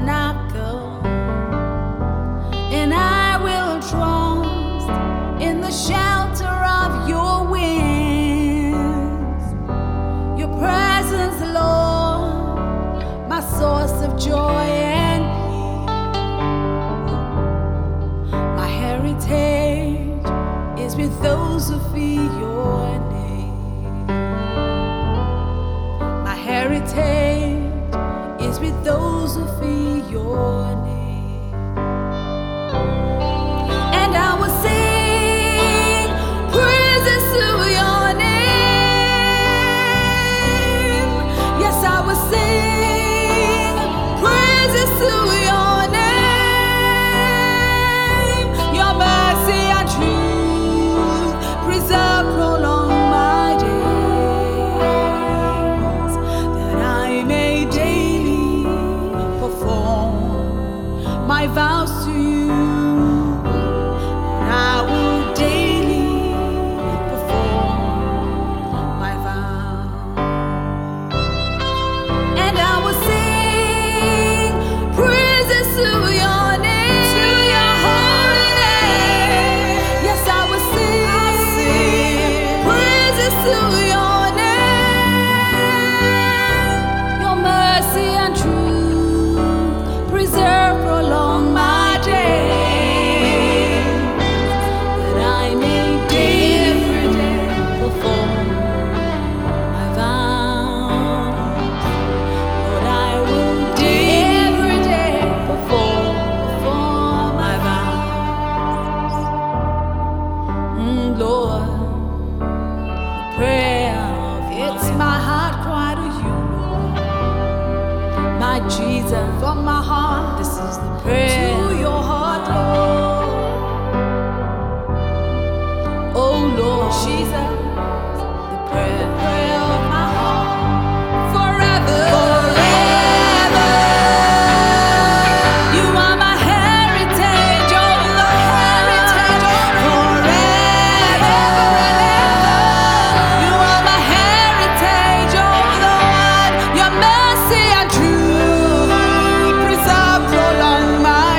tabernacle, and I will trust in the shelter of your wings. Your presence, Lord, my source of joy and peace. My heritage is with those who fear your name. My heritage is with those who fear your name. And I will sing praises to your name. Yes, I will sing praises to your name. Your mercy and truth preserve, prolong my days, that I may daily perform my vows to you. And I will daily perform my vows. And I will sing praises to your name, to your holy name. Yes, I will sing praises to your name. Your mercy and truth preserve, prolong my days, that I may daily perform my vows. Lord, I will every day perform my vows. Lord, the prayer of it's my heart cry to you, Lord. My Jesus, from my heart, this is the prayer to your heart, Lord. Oh Lord, Jesus, the prayer of my heart, forever, forever. You are my heritage, oh Lord, forever. You are my heritage, oh Lord. Your mercy and truth preserve, prolong my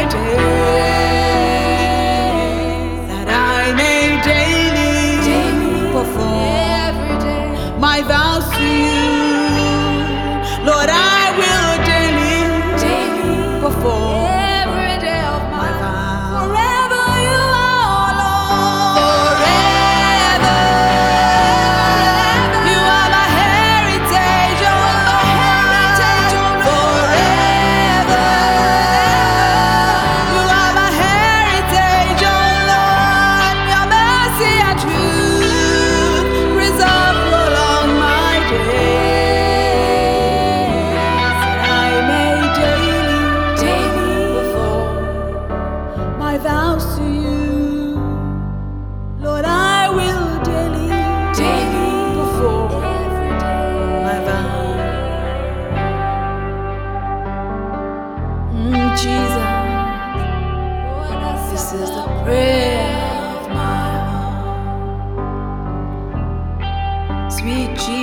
days, that I may daily perform my vows to you. Lord, I will daily perform every day of my vows. Forever you are, Lord. Forever. You are my heritage, oh Lord. Forever. You are my heritage, oh Lord. Your mercy and truth preserve, prolong my days, that I may daily perform my vows to you. Lord, I will daily perform my vows. Jesus, this is the prayer of my heart. Sweet Jesus.